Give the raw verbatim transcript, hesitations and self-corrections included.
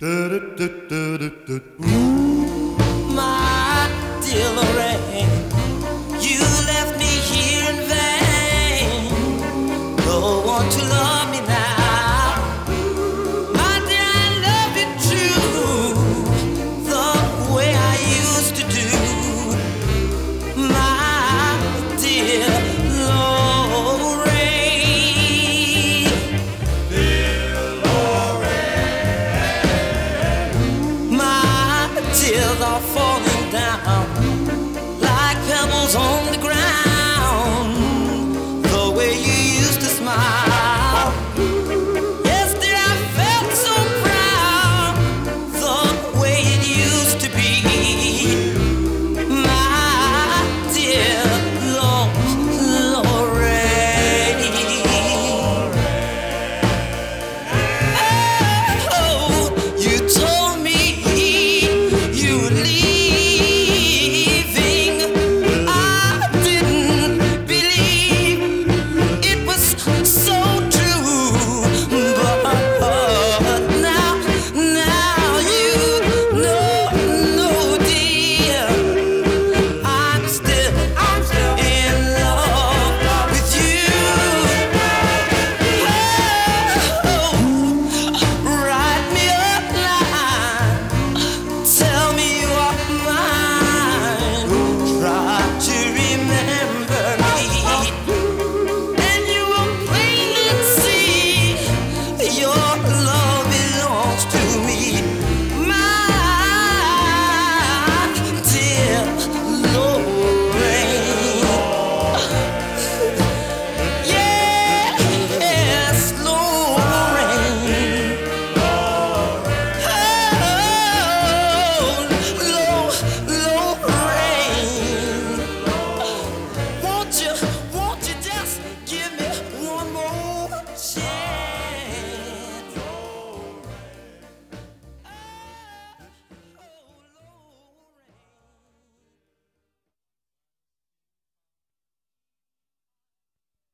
My dear Lorraine, you left me here in vain. No one to love me now. My dear, I love you true, the way I used to do. My dear Lorraine, dear Lorraine, my tears are falling.